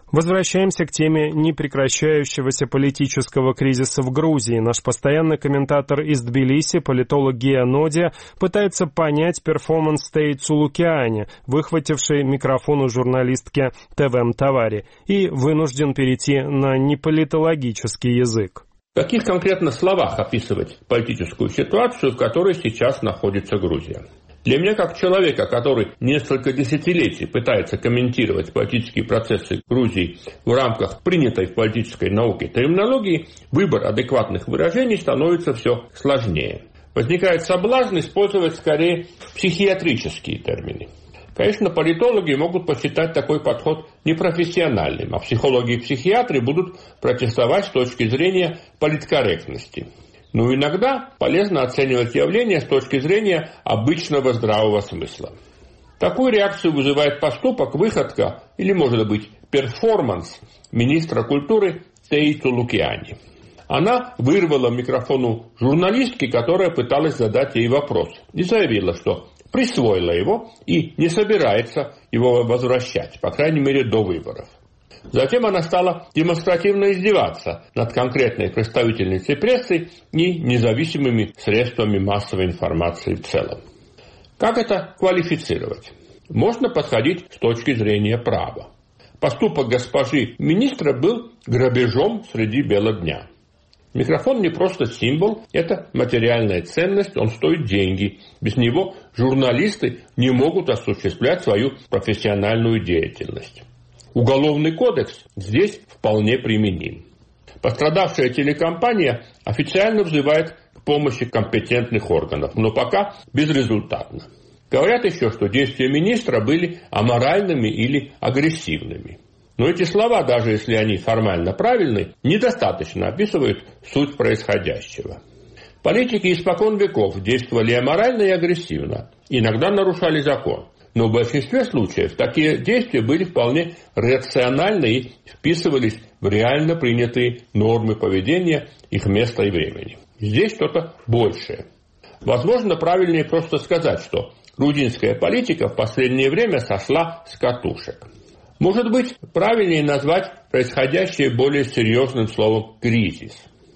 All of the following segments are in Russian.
Возвращаемся к теме непрекращающегося политического кризиса в Грузии. Наш постоянный комментатор из Тбилиси, политолог Гия Нодия, пытается понять перформанс Теи Цулукиани, выхватившей микрофон у журналистки ТВМ Тавари, и вынужден перейти на неполитологический язык. В каких конкретно словах описывать политическую ситуацию, в которой сейчас находится Грузия? Для меня, как человека, который несколько десятилетий пытается комментировать политические процессы Грузии в рамках принятой в политической науке терминологии, выбор адекватных выражений становится все сложнее. Возникает соблазн использовать скорее психиатрические термины. Конечно, политологи могут посчитать такой подход непрофессиональным, а психологи и психиатры будут протестовать с точки зрения политкорректности. Но иногда полезно оценивать явления с точки зрения обычного здравого смысла. Такую реакцию вызывает поступок, выходка или, может быть, перформанс министра культуры Теи Цулукиани. Она вырвала микрофон у журналистки, которая пыталась задать ей вопрос, и заявила, что присвоила его и не собирается его возвращать, по крайней мере, до выборов. Затем она стала демонстративно издеваться над конкретной представительницей прессы и независимыми средствами массовой информации в целом. Как это квалифицировать? Можно подходить с точки зрения права. Поступок госпожи министра был грабежом среди бела дня. Микрофон не просто символ, это материальная ценность, он стоит деньги. Без него журналисты не могут осуществлять свою профессиональную деятельность. Уголовный кодекс здесь вполне применим. Пострадавшая телекомпания официально взывает к помощи компетентных органов, но пока безрезультатно. Говорят еще, что действия министра были аморальными или агрессивными. Но эти слова, даже если они формально правильны, недостаточно описывают суть происходящего. Политики испокон веков действовали аморально и агрессивно, иногда нарушали закон. Но в большинстве случаев такие действия были вполне рациональны и вписывались в реально принятые нормы поведения, их места и времени. Здесь что-то большее. Возможно, правильнее просто сказать, что грузинская политика в последнее время сошла с катушек. Может быть, правильнее назвать происходящее более серьезным словом «кризис».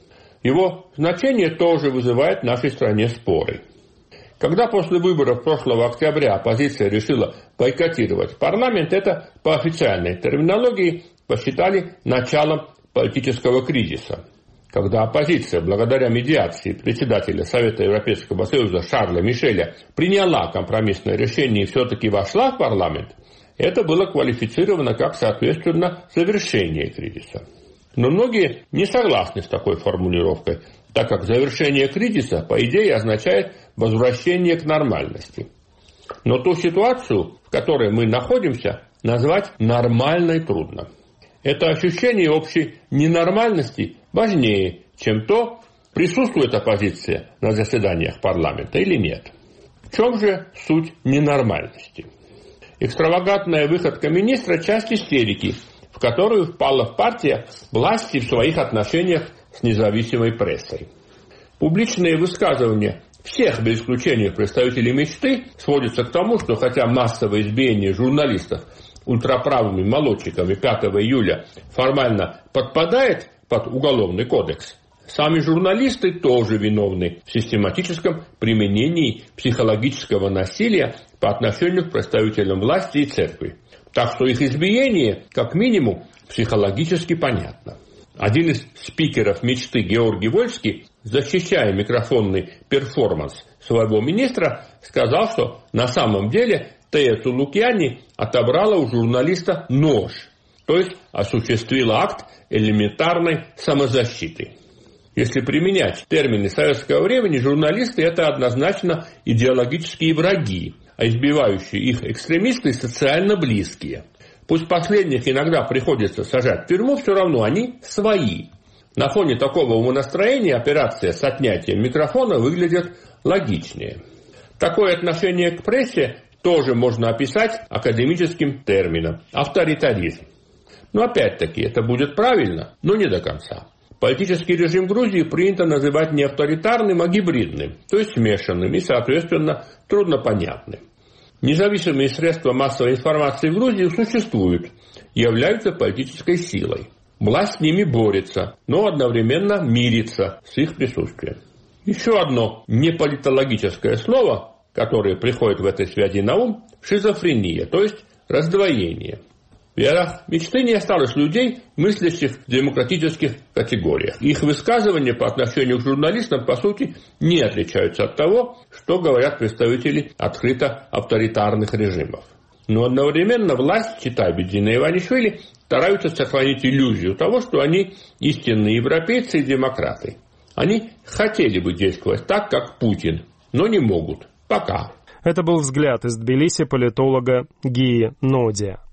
Его значение тоже вызывает в нашей стране споры. Когда после выборов прошлого октября оппозиция решила бойкотировать парламент, это по официальной терминологии посчитали началом политического кризиса. Когда оппозиция, благодаря медиации председателя Совета Европейского Союза Шарля Мишеля, приняла компромиссное решение и все-таки вошла в парламент, это было квалифицировано как, соответственно, завершение кризиса. Но многие не согласны с такой формулировкой, так как завершение кризиса, по идее, означает возвращение к нормальности. Но ту ситуацию, в которой мы находимся, назвать нормальной трудно. Это ощущение общей ненормальности важнее, чем то, присутствует оппозиция на заседаниях парламента или нет. В чем же суть ненормальности? Экстравагантная выходка министра – часть истерики, в которую впала партия власти в своих отношениях с независимой прессой. Публичные высказывания всех, без исключения представителей мечты, сводятся к тому, что хотя массовое избиение журналистов ультраправыми молодчиками 5 июля формально подпадает под уголовный кодекс, сами журналисты тоже виновны в систематическом применении психологического насилия по отношению к представителям власти и церкви. Так что их избиение, как минимум, психологически понятно. Один из спикеров мечты, Георгий Вольский, защищая микрофонный перформанс своего министра, сказал, что на самом деле Тея Цулукиани отобрала у журналиста нож, то есть осуществила акт элементарной самозащиты. Если применять термины советского времени, журналисты – это однозначно идеологические враги, а избивающие их экстремисты – социально близкие. Пусть последних иногда приходится сажать в тюрьму, все равно они свои. На фоне такого умонастроения операция с отнятием микрофона выглядит логичнее. Такое отношение к прессе тоже можно описать академическим термином – авторитаризм. Но опять-таки это будет правильно, но не до конца. Политический режим Грузии принято называть не авторитарным, а гибридным, то есть смешанным и, соответственно, труднопонятным. Независимые средства массовой информации в Грузии существуют, являются политической силой. Власть с ними борется, но одновременно мирится с их присутствием. Еще одно неполитологическое слово, которое приходит в этой связи на ум – шизофрения, то есть раздвоение. В веках мечты не осталось людей, мыслящих в демократических категориях. Их высказывания по отношению к журналистам, по сути, не отличаются от того, что говорят представители открыто авторитарных режимов. Но одновременно власть, читай Бедзина и Иванишвили, стараются сохранить иллюзию того, что они истинные европейцы и демократы. Они хотели бы действовать так, как Путин, но не могут. Пока. Это был взгляд из Тбилиси политолога Гии Нодия.